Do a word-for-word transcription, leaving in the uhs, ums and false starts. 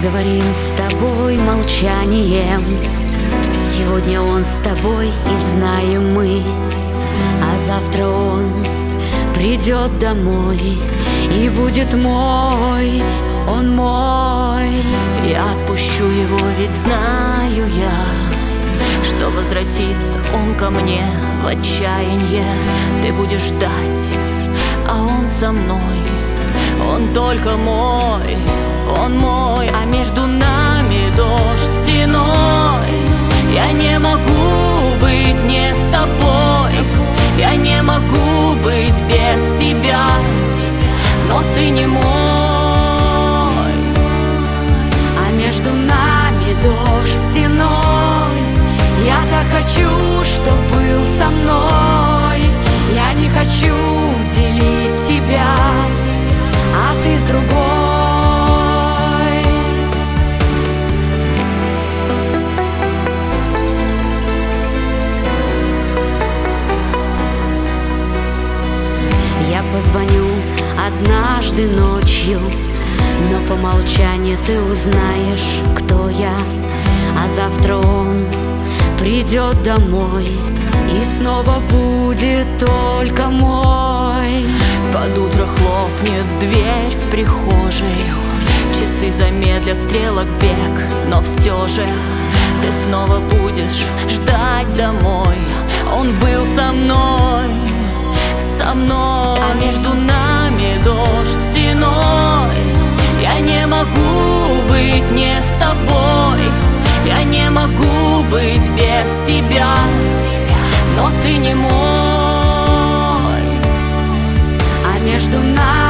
Говорим с тобой молчанием. Сегодня он с тобой, и знаем мы. А завтра он придет домой и будет мой, он мой. Я отпущу его, ведь знаю я, что возвратится он ко мне в отчаянье. Ты будешь ждать, а он со мной, он только мой, он мой. А между нами дождь стеной. Я не могу быть не с тобой, я не могу быть без тебя, но ты не мой. А между нами дождь стеной. Я так хочу, чтоб был со мной. Я не хочу делить тебя, а ты с другой. Я позвоню однажды ночью, но по молчанию ты узнаешь, кто я. А завтра он придет домой и снова будет только мой. Под утро хлопнет дверь в прихожей, часы замедлят стрелок бег, но все же ты снова будешь ждать домой. Он был со мной, со мной. А между нами дождь стеной. Я не могу быть не с тобой, я не могу быть без тебя, но ты не мой. А между нами